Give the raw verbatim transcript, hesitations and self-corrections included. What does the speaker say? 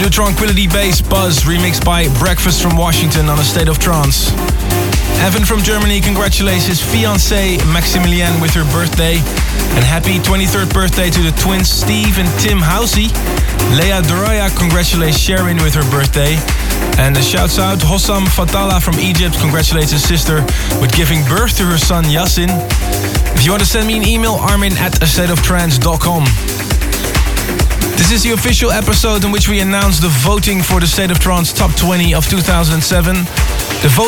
new Tranquility Base Buzz remixed by Breakfast from Washington on A State of Trance. Evan from Germany congratulates his fiancée Maximilienne with her birthday. And happy twenty-third birthday to the twins Steve and Tim Housey. Leia Doroya congratulates Sharon with her birthday. And uh, shouts out Hossam Fatala from Egypt congratulates his sister with giving birth to her son Yassin. If you want to send me an email, armin at a state of trance dot com. This is the official episode in which we announce the voting for the State of Trance Top twenty of two thousand seven. The vote